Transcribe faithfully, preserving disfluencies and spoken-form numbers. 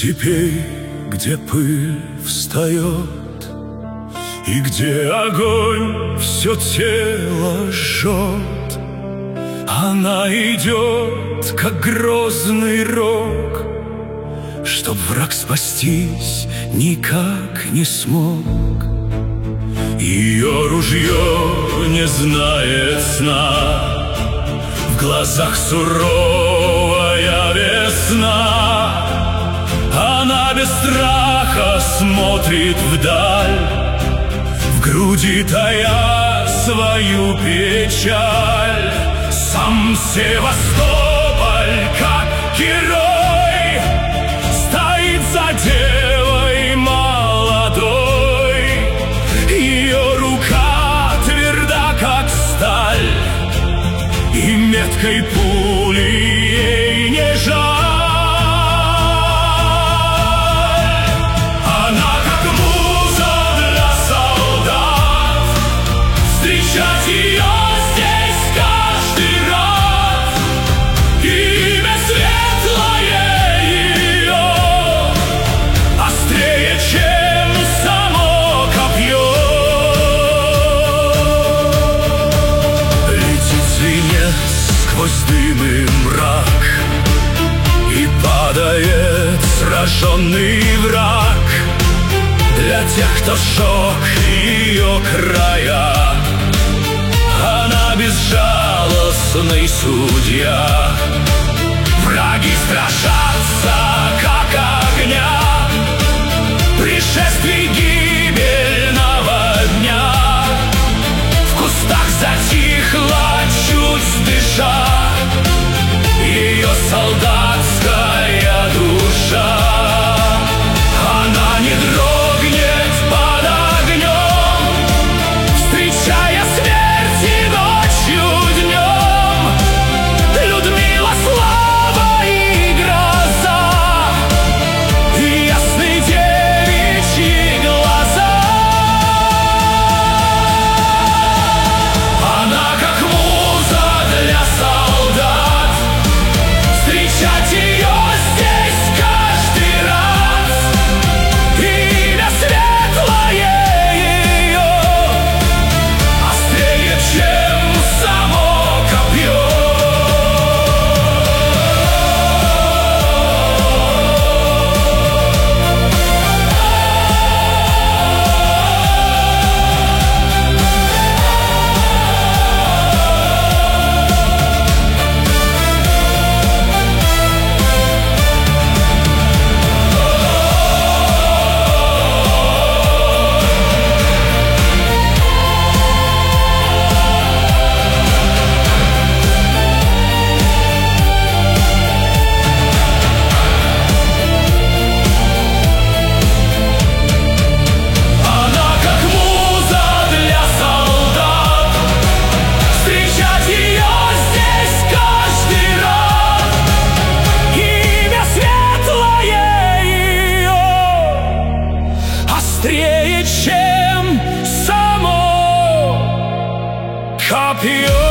степей, где пыль встает и где огонь все тело жжет, она идет, как грозный рог, чтоб враг спастись никак не смог. Ее ружье не знает сна, в глазах суровая весна. Она без страха смотрит вдаль, в груди тая свою печаль. Сам Севастополь, как герой, стоит за девой молодой. Ее рука тверда, как сталь, и меткой пули ей не жаль. Встречать ее здесь каждый рад, имя светлое ее острее, чем само копье. Летит свинец сквозь дым и мрак, и падает сраженный враг. Для тех, кто сжег ее края, она безжалостный судья. Враги страшатся, как огня, пришествий гибельного дня. В кустах затихла, чуть дыша, ее солдатская душа. Она не дрогнет под огнем, встречая смерть и ночью днем. Людмила, слава и гроза, и ясные девичьи глаза. Она как муза для солдат, встречать ее здесь каждый раз. Имя светлое ее острее, чем само копье. Она как муза для солдат, встречать ее здесь каждый раз. Имя светлое ее острее, чем само копье.